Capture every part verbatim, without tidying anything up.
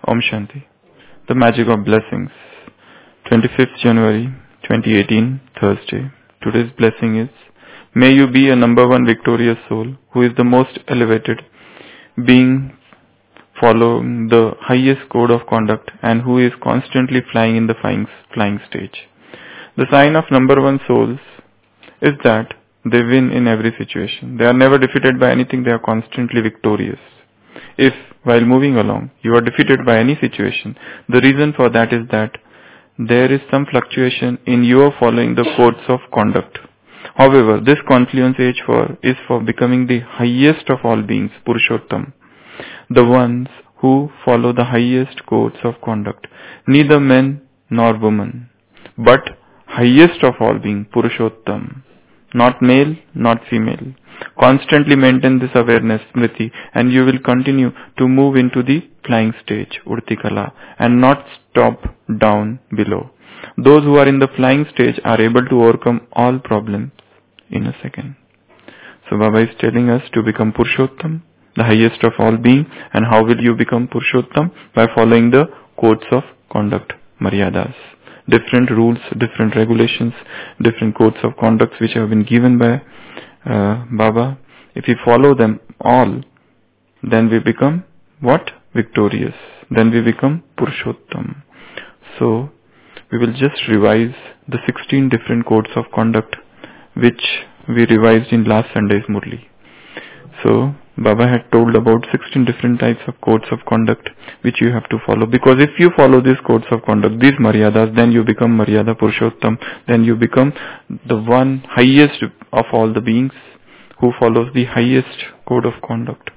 Om Shanti. The Magic of Blessings. twenty-fifth January twenty eighteen, Thursday. Today's blessing is, may you be a number one victorious soul who is the most elevated being following the highest code of conduct and who is constantly flying in the flying, flying stage. The sign of number one souls is that they win in every situation. They are never defeated by anything. They are constantly victorious. If, while moving along, you are defeated by any situation, the reason for that is that there is some fluctuation in your following the codes of conduct. However, this confluence age for is for becoming the highest of all beings, Purushottam, the ones who follow the highest codes of conduct, neither men nor women, but highest of all being, Purushottam, not male, not female. Constantly maintain this awareness, Smriti, and you will continue to move into the flying stage, Urtikala, and not stop down below. Those who are in the flying stage are able to overcome all problems in a second. So Baba is telling us to become Purushottam, the highest of all being. And how will you become Purushottam? By following the codes of conduct, Maryadas. Different rules, different regulations, different codes of conduct which have been given by uh, Baba. If we follow them all, then we become what? Victorious. Then we become Purushottam. So, we will just revise the sixteen different codes of conduct which we revised in last Sunday's Murli. So, Baba had told about sixteen different types of codes of conduct which you have to follow. Because if you follow these codes of conduct, these Maryadas, then you become Maryada Purushottam. Then you become the one highest of all the beings who follows the highest code of conduct.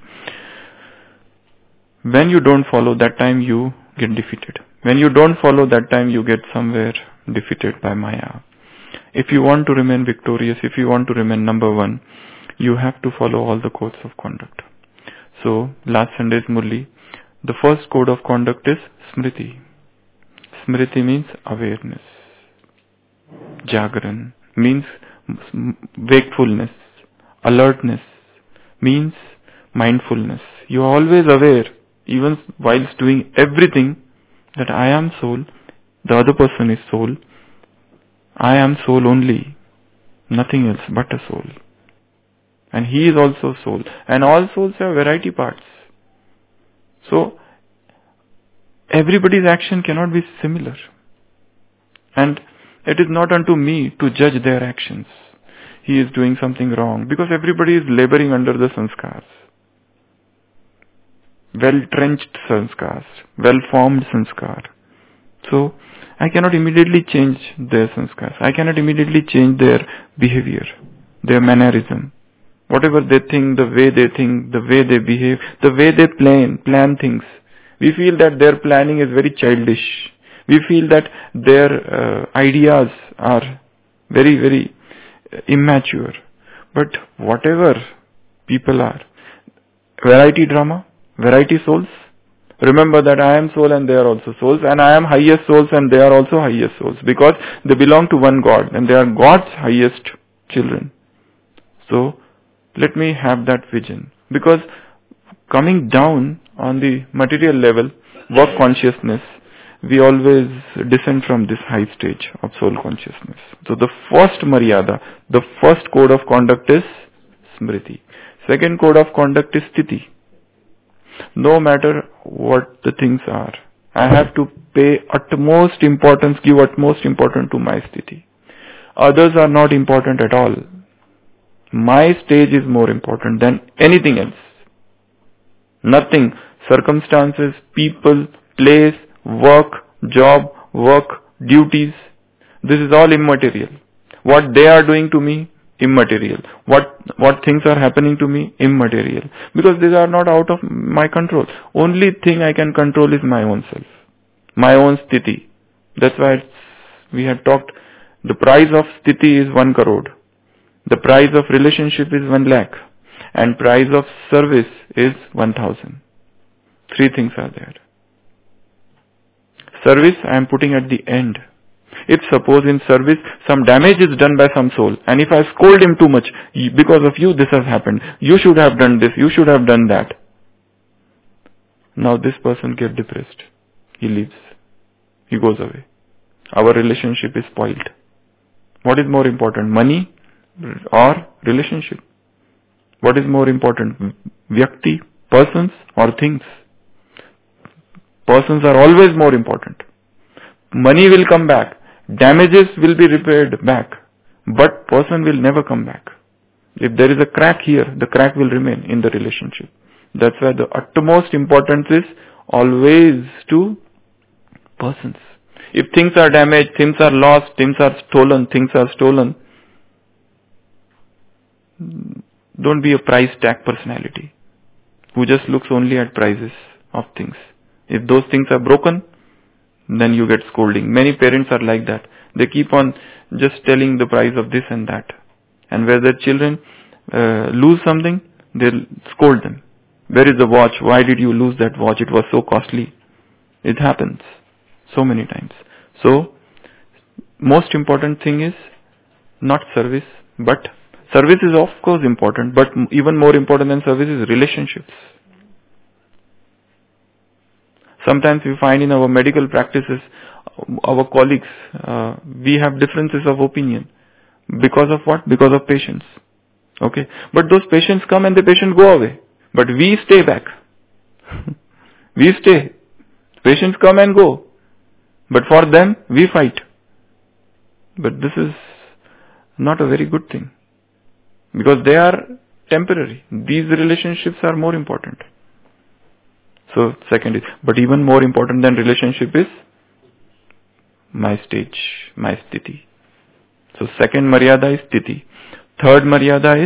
When you don't follow, that time you get defeated. When you don't follow, that time you get somewhere defeated by Maya. If you want to remain victorious, if you want to remain number one, you have to follow all the codes of conduct. So, last Sunday's Murli, the first code of conduct is Smriti. Smriti means awareness. Jagran means wakefulness. Alertness means mindfulness. You are always aware, even whilst doing everything, that I am soul, the other person is soul. I am soul only, nothing else but a soul. And he is also soul. And all souls have variety parts. So, everybody's action cannot be similar. And it is not unto me to judge their actions. He is doing something wrong. Because everybody is laboring under the sanskars. Well-trenched sanskars. Well-formed sanskar. So, I cannot immediately change their sanskars. I cannot immediately change their behavior, their mannerism. Whatever they think, the way they think, the way they behave, the way they plan, plan things. We feel that their planning is very childish. We feel that their uh, ideas are very, very immature. But whatever people are, variety drama, variety souls. Remember that I am soul and they are also souls, and I am highest souls and they are also highest souls, because they belong to one God and they are God's highest children. So, let me have that vision. Because coming down on the material level, work consciousness, we always descend from this high stage of soul consciousness. So the first Maryada, the first code of conduct is Smriti. Second code of conduct is Sthiti. No matter what the things are, I have to pay utmost importance, give utmost importance to my Sthiti. Others are not important at all. My stage is more important than anything else. Nothing, circumstances, people, place, work, job, work, duties, this is all immaterial. What they are doing to me, immaterial. What what things are happening to me, immaterial. Because these are not out of my control. Only thing I can control is my own self. My own sthiti. That's why it's, we had talked, the price of sthiti is one crore. The price of relationship is one lakh. And price of service is one thousand. Three things are there. Service I am putting at the end. If suppose in service some damage is done by some soul, and if I scold him too much, because of you this has happened, you should have done this, you should have done that. Now this person gets depressed. he leaves. He goes away. Our relationship is spoiled. What is more important, money or relationship? What is more important, vyakti, persons or things? Persons are always more important. Money will come back. Damages will be repaired back. But person will never come back. If there is a crack here, the crack will remain in the relationship. That's why the utmost importance is always to persons. If things are damaged, things are lost, things are stolen, things are stolen, don't be a price tag personality who just looks only at prices of things. If those things are broken, then you get scolding. Many parents are like that. They keep on just telling the price of this and that. And where their children uh, lose something, they'll scold them. Where is the watch? Why did you lose that watch? It was so costly. It happens so many times. So, most important thing is not service, but service is of course important, but even more important than service is relationships. Sometimes we find in our medical practices, our colleagues, uh, we have differences of opinion. Because of what? Because of patients. Okay. But those patients come and the patient go away. But we stay back. we stay. Patients come and go. But for them, we fight. But this is not a very good thing. Because they are temporary. These relationships are more important. So, second is, but even more important than relationship is my stage, my sthiti. So, second maryada is sthiti. Third maryada is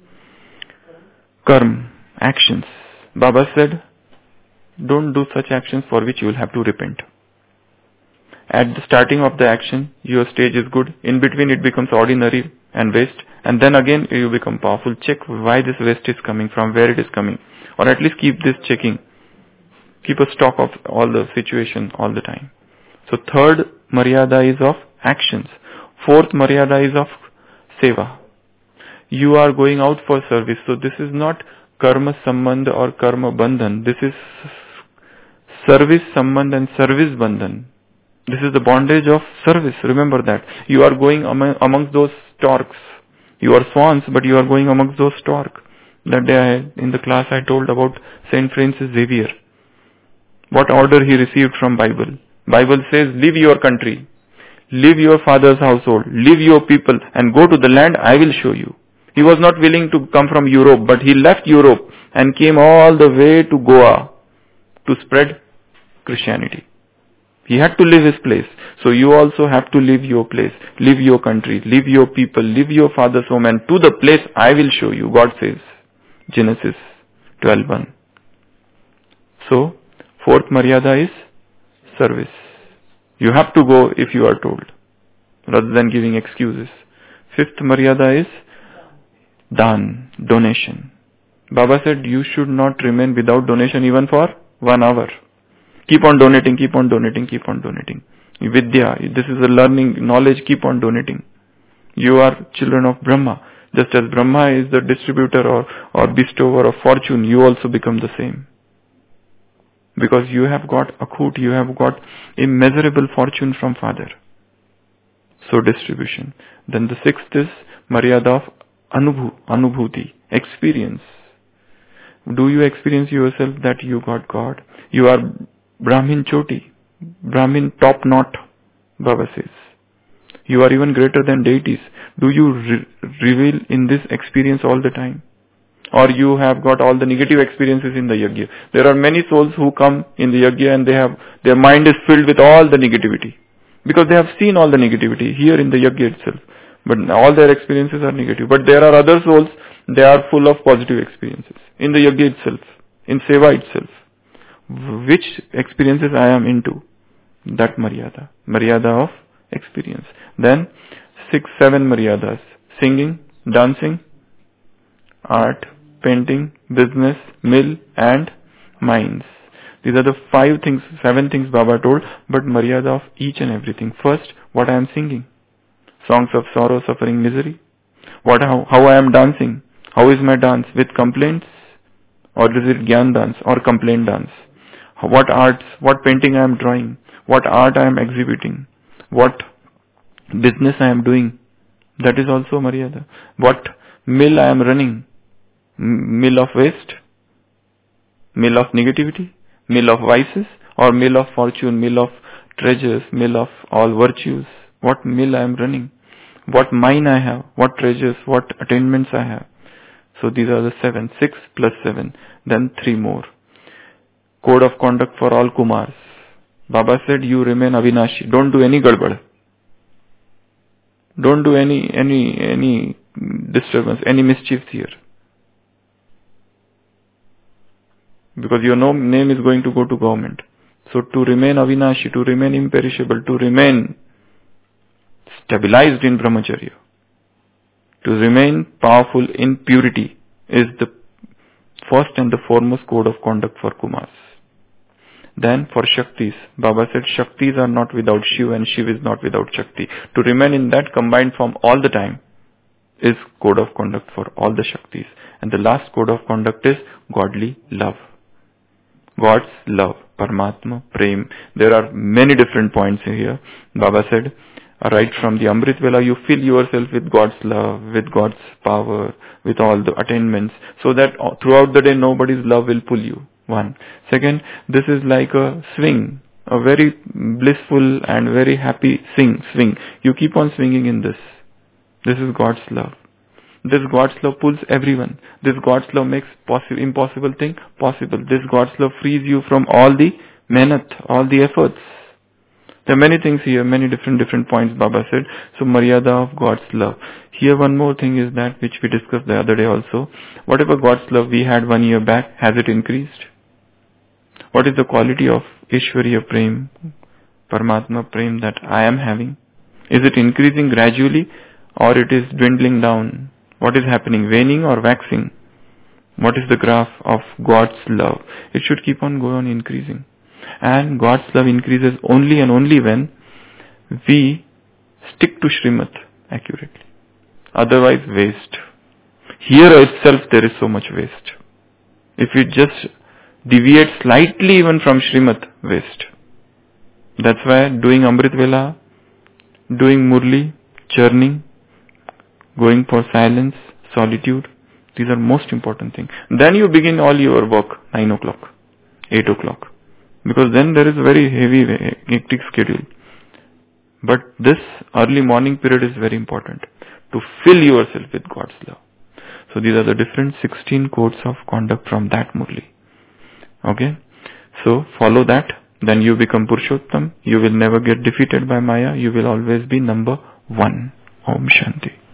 karma, actions. Baba said, don't do such actions for which you will have to repent. At the starting of the action, your stage is good. In between, it becomes ordinary and waste. And then again, you become powerful. Check why this waste is coming from, where it is coming. Or at least keep this checking. Keep a stock of all the situation all the time. So third maryada is of actions. Fourth maryada is of seva. You are going out for service. So this is not karma sambandh or karma bandhan. This is service sambandh and service bandhan. This is the bondage of service. Remember that. You are going among, amongst those storks. You are swans, but you are going amongst those storks. That day I, in the class I told about Saint Francis Xavier. What order he received from Bible. Bible says, leave your country, leave your father's household, leave your people and go to the land I will show you. He was not willing to come from Europe, but he left Europe and came all the way to Goa to spread Christianity. He had to leave his place. So you also have to leave your place, leave your country, leave your people, leave your father's home and to the place I will show you, God says. Genesis twelve one. So, fourth maryada is service. You have to go if you are told, rather than giving excuses. Fifth maryada is dan, donation. Baba said you should not remain without donation even for one hour. Keep on donating, keep on donating, keep on donating. Vidya, this is a learning, knowledge, keep on donating. You are children of Brahma. Just as Brahma is the distributor or, or bestower of fortune, you also become the same. Because you have got akhut, you have got immeasurable fortune from Father. So distribution. Then the sixth is maryada of anubhu, anubhuti, experience. Do you experience yourself that you got God? You are Brahmin Choti, Brahmin top knot, Baba says. You are even greater than deities. Do you re- reveal in this experience all the time? Or you have got all the negative experiences in the yajna. There are many souls who come in the yajna and they have, their mind is filled with all the negativity. Because they have seen all the negativity here in the yajna itself. But all their experiences are negative. But there are other souls, they are full of positive experiences. In the yajna itself, in seva itself. Which experiences I am into? That maryada. Maryada of experience. Then, six, seven maryadas. Singing, dancing, art, painting, business, mill and mines. These are the five things, seven things Baba told, but maryada of each and everything. First, what I am singing. Songs of sorrow, suffering, misery. What, how, how I am dancing. How is my dance? With complaints? Or is it Gyan dance or complaint dance? what arts, what painting I am drawing, what art I am exhibiting, what business I am doing. That is also Maryada. What mill I am running, M- mill of waste, mill of negativity, mill of vices, or mill of fortune, mill of treasures, mill of all virtues. What mill I am running, what mine I have, what treasures, what attainments I have. So these are the seven, six plus seven, then three more. Code of conduct for all Kumars. Baba said, you remain Avinashi. Don't do any gadbad. Don't do any, any, any disturbance, any mischief here. Because your name is going to go to government. So to remain Avinashi, to remain imperishable, to remain stabilized in Brahmacharya, to remain powerful in purity is the first and the foremost code of conduct for Kumars. Then for Shaktis, Baba said Shaktis are not without Shiv and Shiv is not without Shakti. To remain in that combined form all the time is code of conduct for all the Shaktis. And the last code of conduct is godly love. God's love, Paramatma, Prem. There are many different points here. Baba said, right from the Amrit Vela, you fill yourself with God's love, with God's power, with all the attainments, so that throughout the day nobody's love will pull you. One. Second, this is like a swing, a very blissful and very happy sing, swing. You keep on swinging in this. This is God's love. This God's love pulls everyone. This God's love makes possible, impossible thing possible. This God's love frees you from all the mehnat, all the efforts. There are many things here, many different different points Baba said. So Maryada of God's love. Here one more thing is that which we discussed the other day also. Whatever God's love we had one year back, has it increased? What is the quality of Ishwariya Prem, Paramatma Prem that I am having? Is it increasing gradually or it is dwindling down? What is happening? Waning or waxing? What is the graph of God's love? It should keep on going on increasing. And God's love increases only and only when we stick to Srimad accurately. Otherwise waste. Here itself there is so much waste. If we just deviate slightly even from Srimad, waste. That's why doing Amrit Vela, doing Murli, churning, going for silence, solitude, these are most important things. Then you begin all your work, nine o'clock, eight o'clock. Because then there is a very heavy, hectic schedule. But this early morning period is very important to fill yourself with God's love. So these are the different sixteen codes of conduct from that Murli. Okay? So follow that. Then you become Purushottam. You will never get defeated by Maya. You will always be number one. Om Shanti.